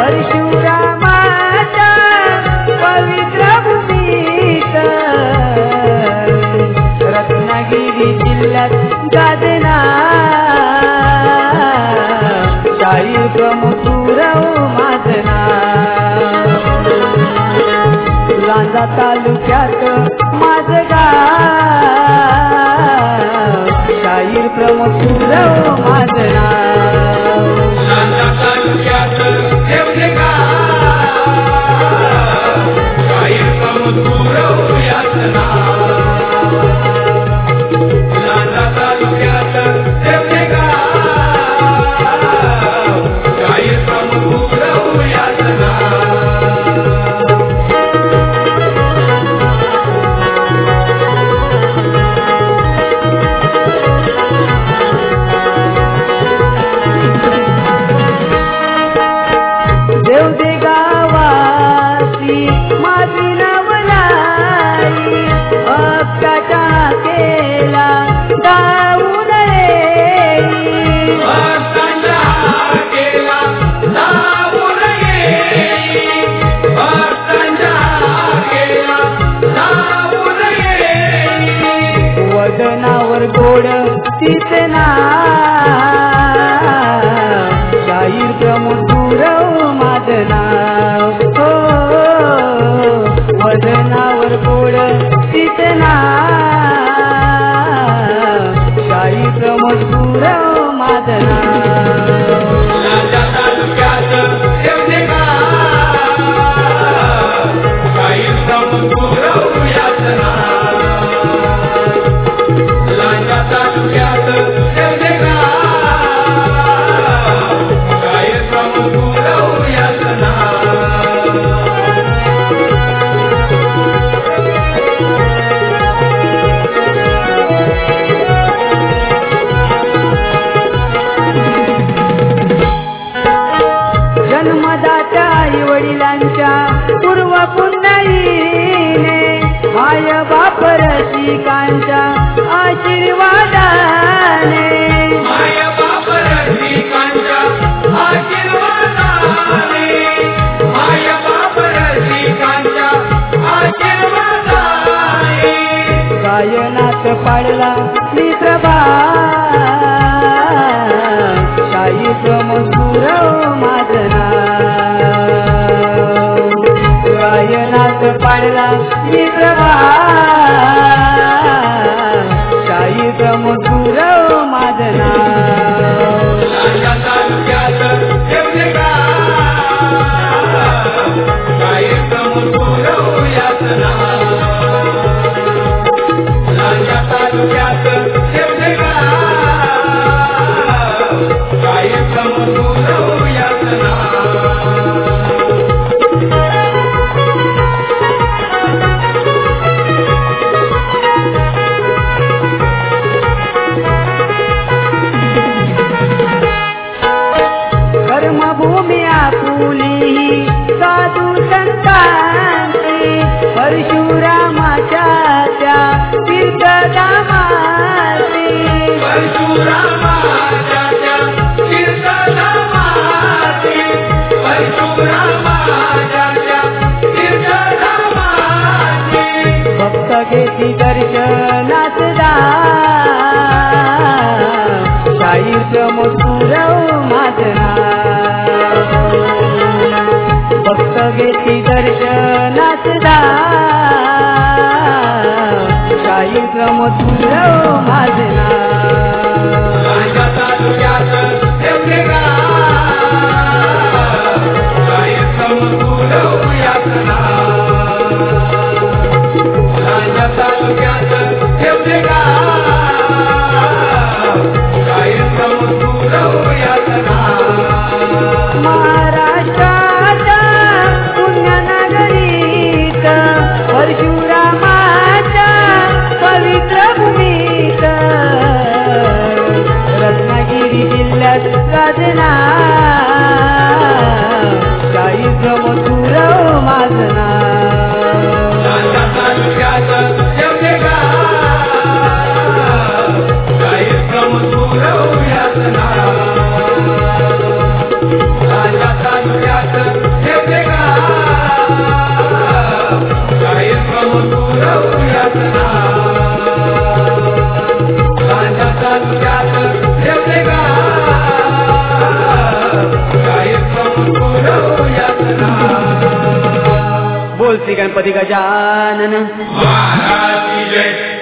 परशुरामाच्या पवित्र भूमीत रत्नागिरी जिल्ह्यात गाजना शाहीर प्रमुख माझं नाव लांजा तालुक्यात माझं गाव शाहीर प्रमुख माझं नाव लांजा तालुक्यात देवले गाव शाहीर प्रमुख याचं नाव लांजा तालुक्यात देवले गाव शाहीर प्रमुख याचं नाव देवदे गावाची माझी नवलाई भक्ताच्या केला दाऊन येई भक्तांच्या केला दाऊन येई भक्तांच्या केला दाऊन येई वदनावर गोड तिचे नाव शाहीर प्रमुख माझं नाव हो वदनावर गोड तिचे नाव शाहीर प्रमुख माझं नाव लांजा तालुक्यात देवले गाव शाहीर प्रमुख याचं नाव लांजा तालुक्यात देवले गाव शाहीर प्रमुख याचं नाव जन्मदात्या आई वडिलांच्या पूर्व पुण्याईने माय बाप रसिकांच्या आशीर्वादाने माय बाप रसिकांच्या आशीर्वादाने माय बाप रसिकांच्या आशीर्वादाने गायनात पाडला मी प्रभा शाहीर प्रमुख माझं नाव गायनात पाडला मी प्रभा शाहीर प्रमुख माझं नाव लांजा तालुक्यात देवले गाव शाहीर प्रमुख याचं नाव लांजा तालुक्यात देवले गाव शाहीर प्रमुख याचं नाव कर्मभूमी आपुली साधू संतांची परशुरामाच्या त्या तीर्थधामाची परशुरामाच्या त्या तीर्थधामाची परशुरामाच्या त्या तीर्थधामाची भक्त घेती दर्शनात शाहीर प्रमुख माझं नाव भक्त घेती दर्शनात शाहीर प्रमुख माझं नाव लांजा तालुक्यात देवले गाव शाहीर प्रमुख याचं नाव लांजा तालुक्यात देवले गाव शाहीर प्रमुख याचं नाव महाराष्ट्राच्या पुण्यनगरीत परशुरामाच्या पवित्र भूमीत गणपती गजानन महाराज की जय